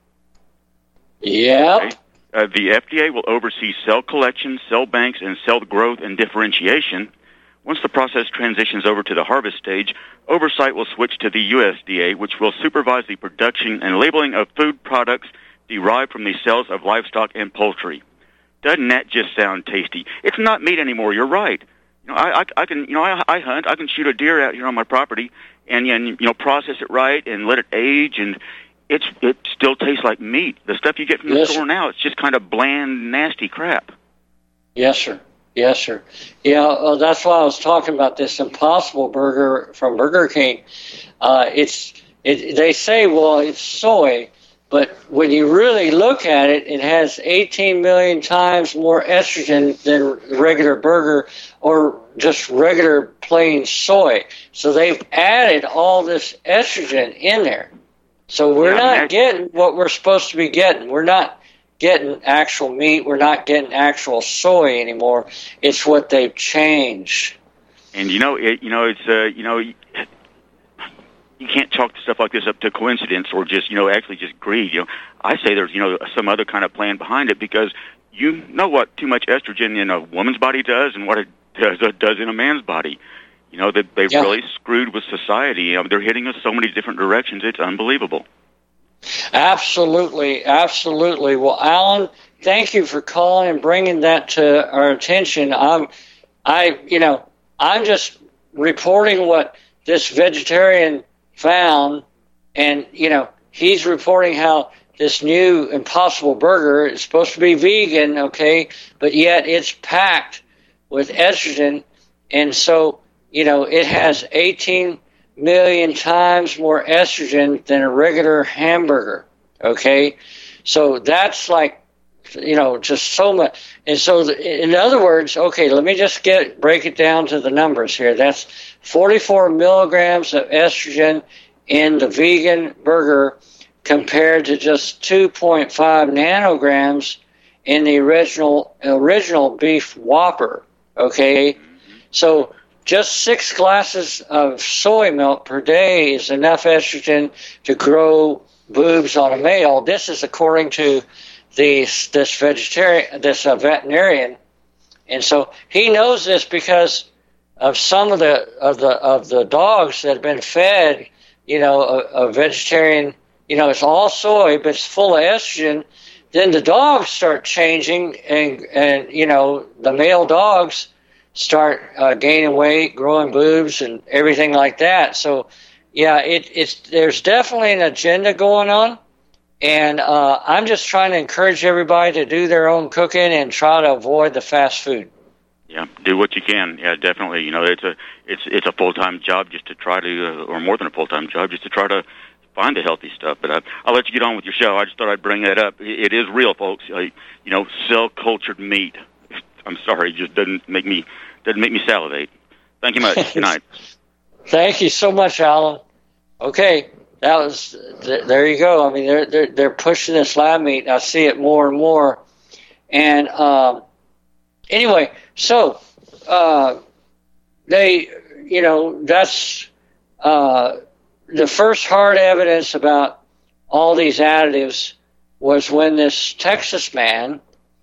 Yeah. Okay? Uh, the F D A will oversee cell collection, cell banks, and cell growth and differentiation. Once the process transitions over to the harvest stage, oversight will switch to the U S D A, which will supervise the production and labeling of food products derived from the cells of livestock and poultry. Doesn't that just sound tasty? It's not meat anymore. You're right. You know, I, I, I can, you know, I, I hunt. I can shoot a deer out here on my property, and, and you know, process it right and let it age, and it's it still tastes like meat. The stuff you get from the yes, store sir. now, it's just kind of bland, nasty crap. Yes, sir. Yes, sir. Yeah, well, that's why I was talking about this Impossible Burger from Burger King. Uh, it's it. They say, well, it's soy, but when you really look at it, it has eighteen million times more estrogen than regular burger or just regular plain soy. So they've added all this estrogen in there. So we're yeah, not getting what we're supposed to be getting. We're not getting actual meat. We're not getting actual soy anymore. It's what they've changed. And you know, it, you know, it's uh, you know, you, you can't chalk stuff like this up to coincidence or just you know, actually just greed. You know, I say there's you know some other kind of plan behind it because you know what too much estrogen in a woman's body does and what it does, does in a man's body. You know, they, they've Yeah. really screwed with society. You know, they're hitting us so many different directions. It's unbelievable. Absolutely, absolutely. Well, Alan, thank you for calling and bringing that to our attention. I'm, I, you know, I'm just reporting what this vegetarian found, and you know, he's reporting how this new Impossible Burger is supposed to be vegan, okay, but yet it's packed with estrogen, and so you know, it has eighteen million times more estrogen than a regular hamburger, okay? So that's like, you know, just so much. And so, the, in other words, okay, let me just get break it down to the numbers here. That's forty-four milligrams of estrogen in the vegan burger compared to just two point five nanograms in the original original beef Whopper, okay? So just six glasses of soy milk per day is enough estrogen to grow boobs on a male. This is according to the, this vegetarian, this uh, veterinarian, and so he knows this because of some of the of the of the dogs that have been fed, you know, a, a vegetarian. You know, it's all soy, but it's full of estrogen. Then the dogs start changing, and and you know, the male dogs start uh, gaining weight, growing boobs, and everything like that. So, yeah, it, it's there's definitely an agenda going on, and uh, I'm just trying to encourage everybody to do their own cooking and try to avoid the fast food. Yeah, do what you can. Yeah, definitely. You know, it's a it's it's a full time job just to try to, uh, or more than a full time job, just to try to find the healthy stuff. But uh, I'll let you get on with your show. I just thought I'd bring that up. It, it is real, folks. Uh, you know, cell cultured meat. I'm sorry, it just doesn't make me doesn't make me salivate. Thank you much. Good night. Thank you so much, Alan. Okay, that was th- there. You go. I mean, they're they're they're pushing this lab meat. I see it more and more. And um, anyway, so uh, they, you know, that's uh, the first hard evidence about all these additives was when this Texas man.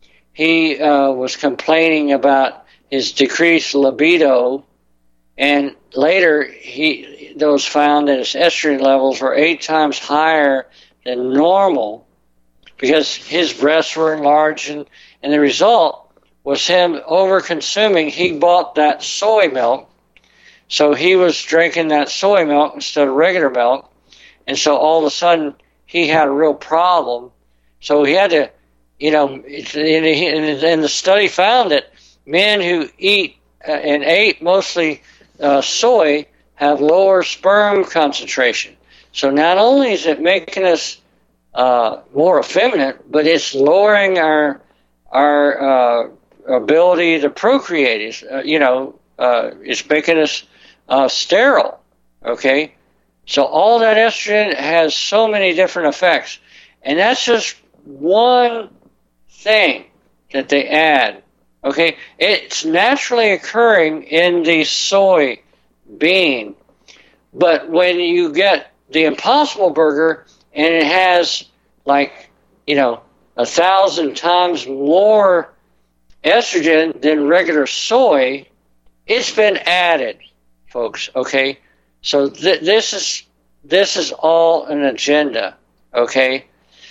He uh, was complaining about his decreased libido, and later he those found that his estrogen levels were eight times higher than normal because his breasts were enlarged, and, and the result was him over-consuming. He bought that soy milk, so he was drinking that soy milk instead of regular milk, and so all of a sudden he had a real problem. So he had to You know, and the study found that men who eat uh, and ate mostly uh, soy have lower sperm concentration. So not only is it making us uh, more effeminate, but it's lowering our our uh, ability to procreate. It's, uh, you know, uh, it's making us uh, sterile. Okay, so all that estrogen has so many different effects, and that's just one thing that they add. Okay, it's naturally occurring in the soy bean, but when you get the Impossible Burger and it has like, you know, a thousand times more estrogen than regular soy, it's been added, folks. Okay, so th- this is this is all an agenda. Okay.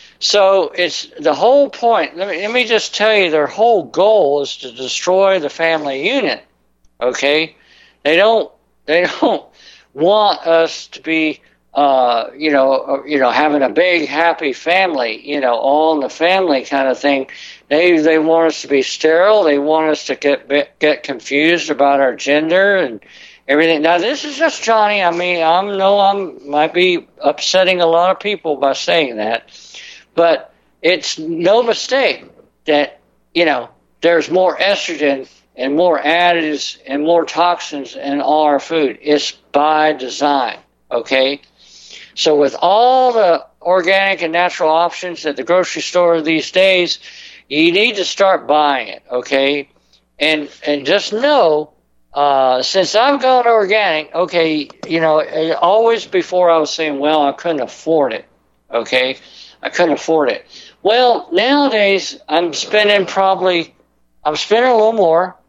So it's the whole point. Let me, let me just tell you, their whole goal is to destroy the family unit. Okay, they don't they don't want us to be uh, you know you know having a big happy family, you know, all in the family kind of thing. They they want us to be sterile. They want us to get get confused about our gender and everything. Now this is just Johnny. I mean, I know I'm might be upsetting a lot of people by saying that. But it's no mistake that, you know, there's more estrogen and more additives and more toxins in all our food. It's by design, okay? So with all the organic and natural options at the grocery store these days, you need to start buying it, okay? And and just know, uh, since I've gone organic, okay, you know, always before I was saying, well, I couldn't afford it, okay? I couldn't afford it. Well, nowadays I'm spending probably, I'm spending a little more,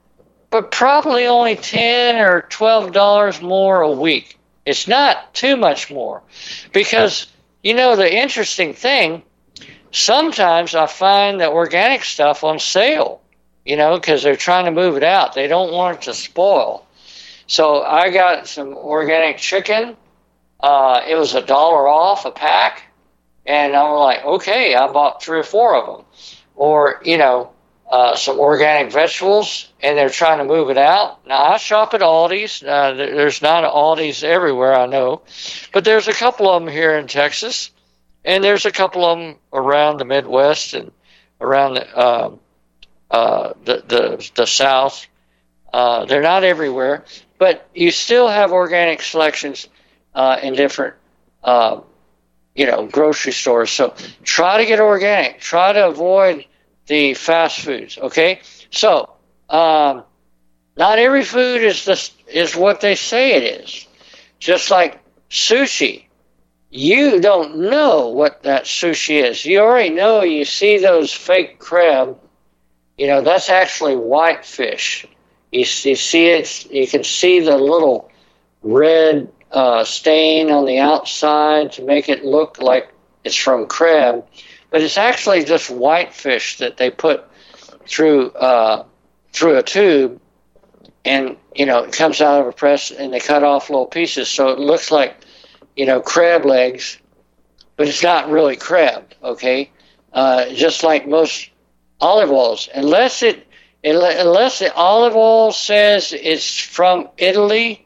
but probably only ten or twelve dollars more a week. It's not too much more, because you know the interesting thing. Sometimes I find the organic stuff on sale, you know, because they're trying to move it out. They don't want it to spoil. So I got some organic chicken. Uh, it was a dollar off a pack, and I'm like, okay, I bought three or four of them. Or you know. Uh, some organic vegetables, and they're trying to move it out. Now, I shop at Aldi's. Uh, there's not Aldi's everywhere, I know. But there's a couple of them here in Texas, and there's a couple of them around the Midwest and around the, uh, uh, the, the, the South. Uh, they're not everywhere, but you still have organic selections uh, in different uh, you know, grocery stores. So try to get organic. Try to avoid the fast foods, okay? So, um, not every food is the, is what they say it is. Just like sushi. You don't know what that sushi is. You already know, you see those fake crab, you know, that's actually white fish. You, you see it, you can see the little red uh, stain on the outside to make it look like it's from crab. But it's actually just white fish that they put through uh, through a tube, and you know it comes out of a press, and they cut off little pieces, so it looks like you know crab legs, but it's not really crab. Okay, uh, just like most olive oils, unless it unless the olive oil says it's from Italy,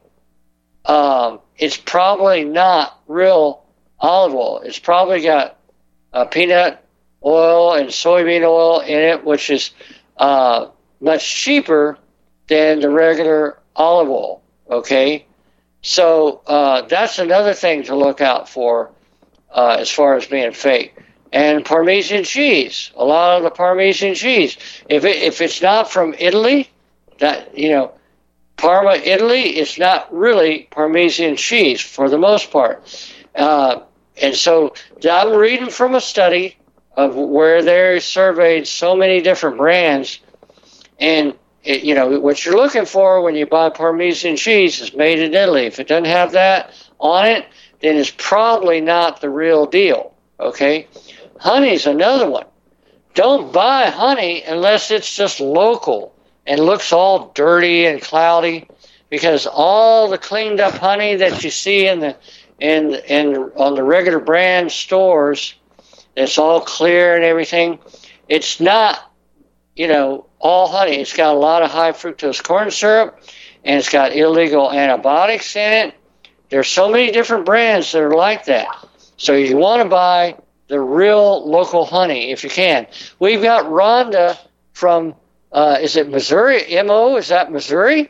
um, it's probably not real olive oil. It's probably got Uh, peanut oil and soybean oil in it, which is uh, much cheaper than the regular olive oil, okay? So uh, that's another thing to look out for uh, as far as being fake. And Parmesan cheese, a lot of the Parmesan cheese, if it, if it's not from Italy, that, you know, Parma, Italy, it's not really Parmesan cheese for the most part. Uh, And so I'm reading from a study of where they surveyed so many different brands, and it, you know what you're looking for when you buy Parmesan cheese is made in Italy. If it doesn't have that on it, then it's probably not the real deal. Okay, honey's another one. Don't buy honey unless it's just local and looks all dirty and cloudy, because all the cleaned up honey that you see in the And and on the regular brand stores, it's all clear and everything. It's not, you know, all honey. It's got a lot of high fructose corn syrup, and it's got illegal antibiotics in it. There's so many different brands that are like that. So you want to buy the real local honey if you can. We've got Rhonda from, uh, is it Missouri? M O, is that Missouri?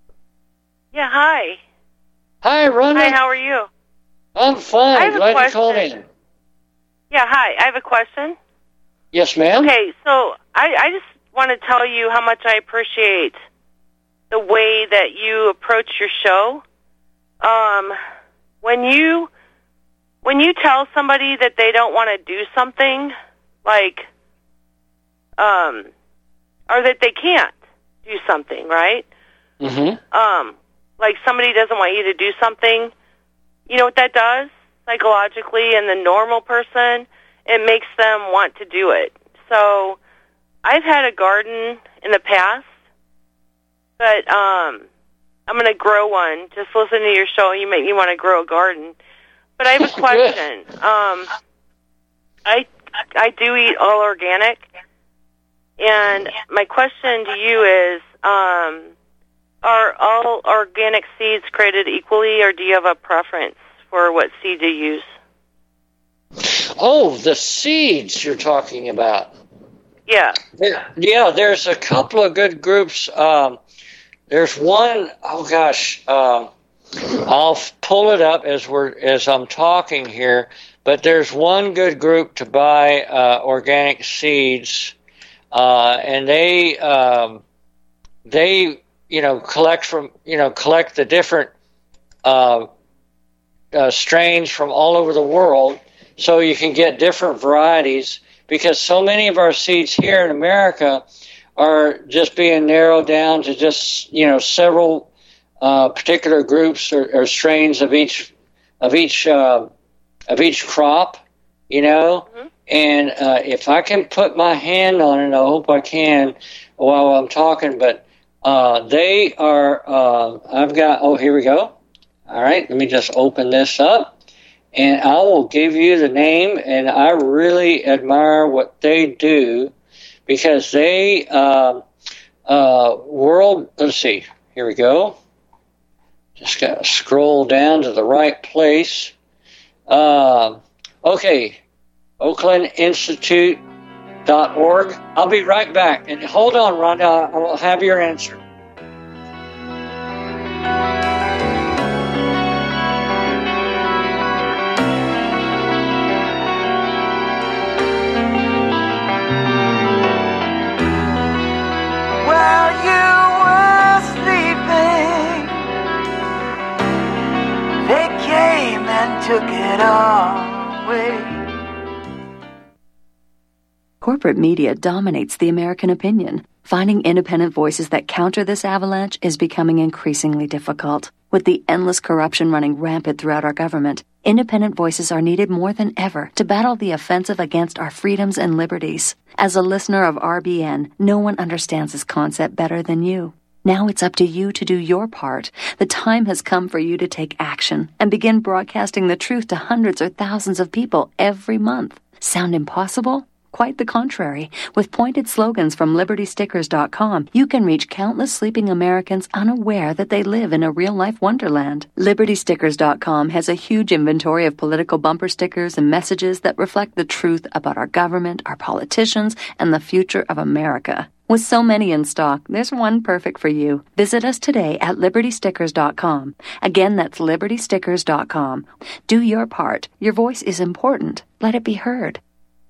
Yeah, hi. Hi, Rhonda. Hi, how are you? I'm fine. I have a Glad question. you called in. Yeah, hi. I have a question. Yes, ma'am. Okay, so I, I just want to tell you how much I appreciate the way that you approach your show. Um, when you when you tell somebody that they don't want to do something, like, um, or that they can't do something, right? Mm-hmm. Um, like somebody doesn't want you to do something. You know what that does psychologically in the normal person? It makes them want to do it. So I've had a garden in the past, but um, I'm going to grow one. Just listen to your show, you make me want to grow a garden. But I have a question. um, I I do eat all organic, and my question to you is, um, are all organic seeds created equally, or do you have a preference for what seed to use? Oh, the seeds you're talking about. Yeah. Yeah, there's a couple of good groups. Um, there's one, oh gosh, um, I'll pull it up as we're as I'm talking here, but there's one good group to buy uh, organic seeds, uh, and they um, they you know collect from you know collect the different uh, uh, strains from all over the world, so you can get different varieties, because so many of our seeds here in America are just being narrowed down to just, you know, several uh, particular groups or, or strains of each of each uh, of each crop, you know. Mm-hmm. And uh, if I can put my hand on it, I hope I can while I'm talking. But uh, they are. Uh, I've got. Oh, here we go. All right, let me just open this up, and I will give you the name. And I really admire what they do because they uh, uh, world. Let's see. Here we go. Just got to scroll down to the right place. Uh, okay, Oakland Institute dot org. I'll be right back. And hold on, Rhonda. I will have your answer. While you were sleeping, they came and took it away. Corporate media dominates the American opinion. Finding independent voices that counter this avalanche is becoming increasingly difficult. With the endless corruption running rampant throughout our government, independent voices are needed more than ever to battle the offensive against our freedoms and liberties. As a listener of R B N, no one understands this concept better than you. Now it's up to you to do your part. The time has come for you to take action and begin broadcasting the truth to hundreds or thousands of people every month. Sound impossible? Quite the contrary. With pointed slogans from Liberty Stickers dot com, you can reach countless sleeping Americans unaware that they live in a real-life wonderland. Liberty Stickers dot com has a huge inventory of political bumper stickers and messages that reflect the truth about our government, our politicians, and the future of America. With so many in stock, there's one perfect for you. Visit us today at Liberty Stickers dot com. Again, that's Liberty Stickers dot com. Do your part. Your voice is important. Let it be heard.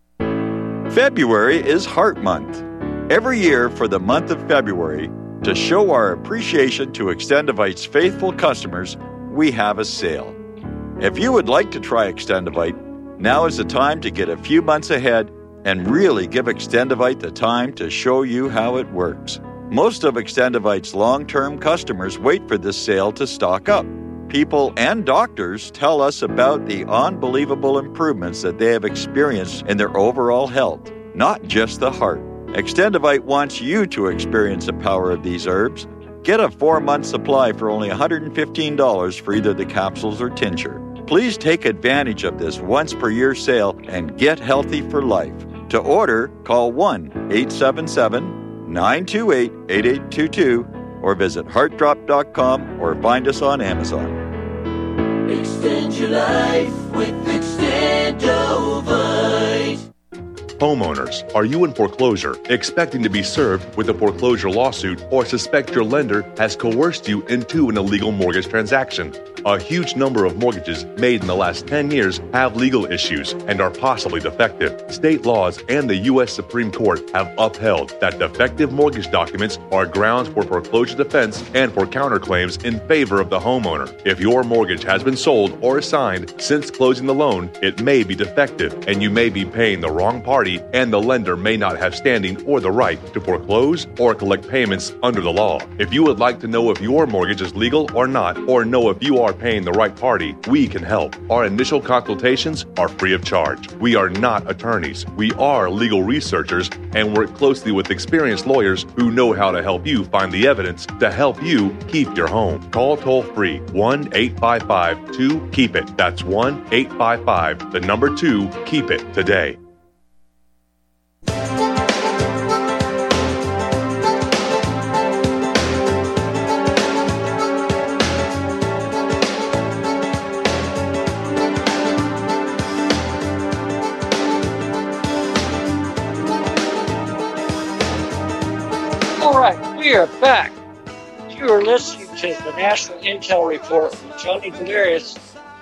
February is Heart Month. Every year for the month of February, to show our appreciation to Extendivite's faithful customers, we have a sale. If you would like to try Extendivite, now is the time to get a few months ahead and really give Extendivite the time to show you how it works. Most of Extendivite's long-term customers wait for this sale to stock up. People and doctors tell us about the unbelievable improvements that they have experienced in their overall health, not just the heart. Extendivite wants you to experience the power of these herbs. Get a four-month supply for only one hundred fifteen dollars for either the capsules or tincture. Please take advantage of this once-per-year sale and get healthy for life. To order, call one eight seven seven, nine two eight, eight eight two two or visit heart drop dot com or find us on Amazon. Extend your life with Extendovite. Homeowners, are you in foreclosure, expecting to be served with a foreclosure lawsuit, or suspect your lender has coerced you into an illegal mortgage transaction? A huge number of mortgages made in the last ten years have legal issues and are possibly defective. State laws and the U S Supreme Court have upheld that defective mortgage documents are grounds for foreclosure defense and for counterclaims in favor of the homeowner. If your mortgage has been sold or assigned since closing the loan, it may be defective and you may be paying the wrong party, and the lender may not have standing or the right to foreclose or collect payments under the law. If you would like to know if your mortgage is legal or not, or know if you are paying the right party, we can help. Our initial consultations are free of charge. We are not attorneys. We are legal researchers and work closely with experienced lawyers who know how to help you find the evidence to help you keep your home. Call toll-free one eight five five two keep it. That's one eight five five, the number two, keep it today. We are back. You are listening to the National Intel Report with Johnny Delirious.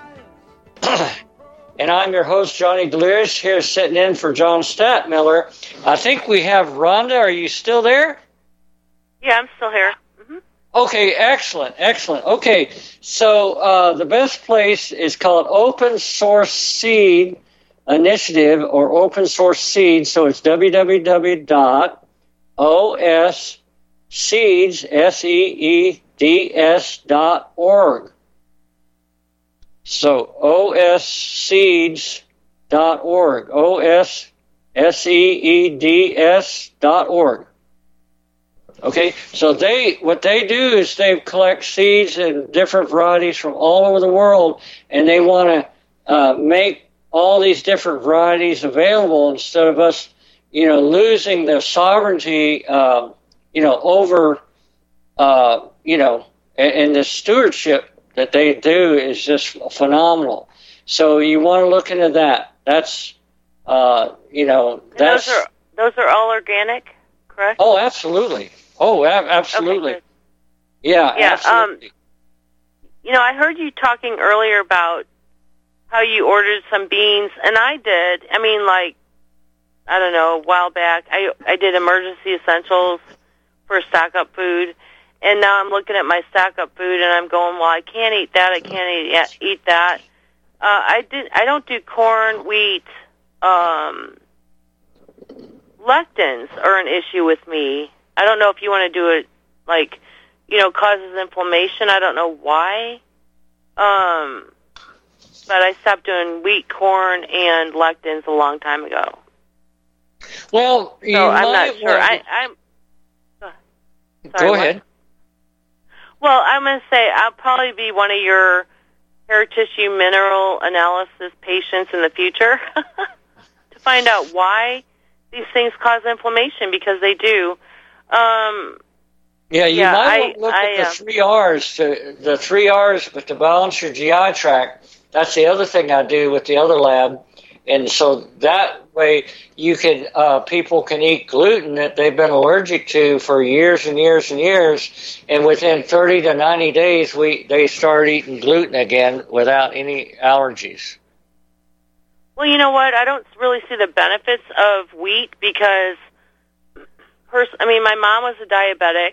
And I'm your host, Johnny Delirious, here sitting in for John Statmiller. I think we have Rhonda. Are you still there? Yeah, I'm still here. Mm-hmm. Okay, excellent, excellent. Okay, so uh, the best place is called Open Source Seed Initiative or Open Source Seed. So it's w w w dot O S Seeds, S E E D S dot org. So O S Seeds dot org. O S S E E D S dot org. Okay, so they what they do is they collect seeds and different varieties from all over the world, and they want to uh, make all these different varieties available instead of us, you know, losing the sovereignty, uh, you know, over, uh, you know, and, and the stewardship that they do is just phenomenal. So you want to look into that. That's, uh, you know, that's... Those are, those are all organic, correct? Oh, absolutely. Oh, a- absolutely. Okay, yeah, yeah, absolutely. Um, you know, I heard you talking earlier about how you ordered some beans, and I did. I mean, like, I don't know, a while back, I, I did emergency essentials for stock-up food, and now I'm looking at my stock-up food, and I'm going, well, I can't eat that, I can't eat, eat that. Uh, I did. I don't do corn, wheat. Um, lectins are an issue with me. I don't know if you want to do it, like, you know, causes inflammation. I don't know why. Um, but I stopped doing wheat, corn, and lectins a long time ago. Well, you so I'm might not sure. I, I'm. Uh, sorry, Go what? ahead. Well, I'm going to say I'll probably be one of your hair tissue mineral analysis patients in the future to find out why these things cause inflammation, because they do. Um, Yeah, you yeah, might I- want to look I, at the uh, three R's, to, the three R's, but to balance your G I tract. That's the other thing I do with the other lab, and so that way you can uh, people can eat gluten that they've been allergic to for years and years and years, and within thirty to ninety days, we they start eating gluten again without any allergies. Well, you know what? I don't really see the benefits of wheat because, pers- I mean, my mom was a diabetic,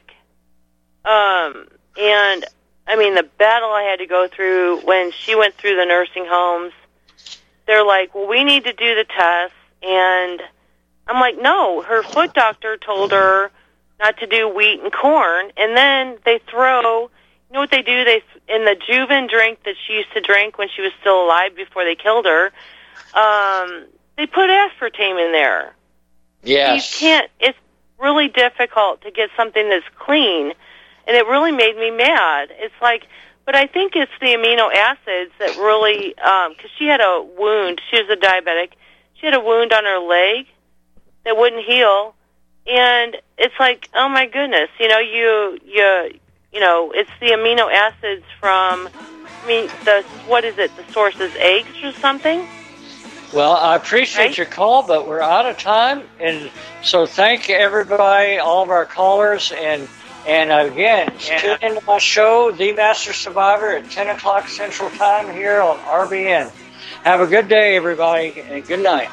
um, and I mean, the battle I had to go through when she went through the nursing homes. They're like, well, we need to do the test, and I'm like, no. Her foot doctor told her not to do wheat and corn, and then they throw. You know what they do? They in the Juven drink that she used to drink when she was still alive before they killed her. Um, they put aspartame in there. Yes. You can't, it's really difficult to get something that's clean, and it really made me mad. It's like, but I think it's the amino acids that really, um, because she had a wound, she was a diabetic, she had a wound on her leg that wouldn't heal, and it's like, oh my goodness, you know, you, you, you know, it's the amino acids from, I mean, the, what is it, the source is eggs or something? Well, I appreciate Right. your call, but we're out of time, and so thank everybody, all of our callers, and and again, tune into my show, The Master Survivor, at ten o'clock Central Time here on R B N. Have a good day, everybody, and good night.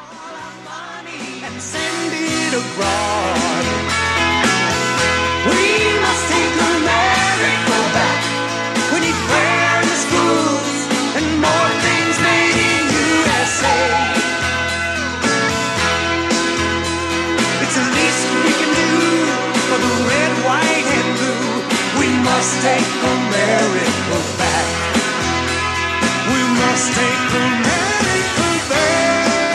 Send it abroad. We must take America back. We need primary schools and more things made in U S A. It's the least we can do for the red, white, and blue. We must take America back. We must take America back.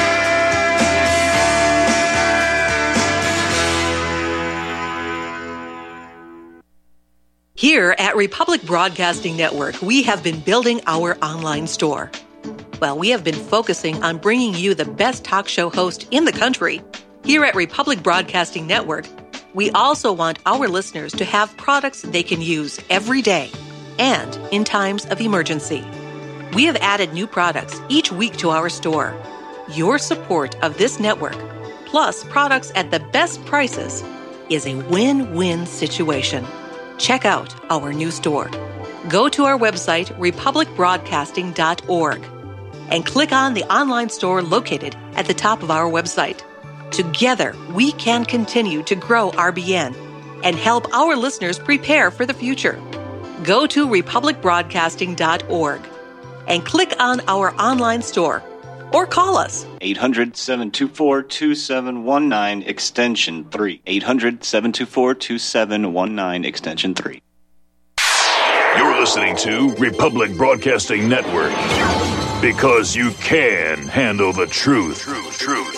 Here at Republic Broadcasting Network, we have been building our online store. Well, we have been focusing on bringing you the best talk show host in the country. Here at Republic Broadcasting Network, we also want our listeners to have products they can use every day and in times of emergency. We have added new products each week to our store. Your support of this network, plus products at the best prices, is a win-win situation. Check out our new store. Go to our website, republic broadcasting dot org, and click on the online store located at the top of our website. Together, we can continue to grow R B N and help our listeners prepare for the future. Go to republic broadcasting dot org and click on our online store, or call us. eight hundred, seven two four, two seven one nine, extension three. eight hundred, seven two four, two seven one nine, extension three. You're listening to Republic Broadcasting Network. Because you can handle the truth. Truth, truth.